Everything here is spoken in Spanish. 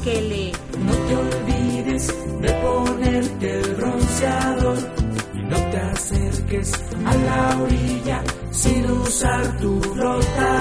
Bukele. No te olvides de ponerte el bronceador y no te acerques a la orilla sin usar tu flotador.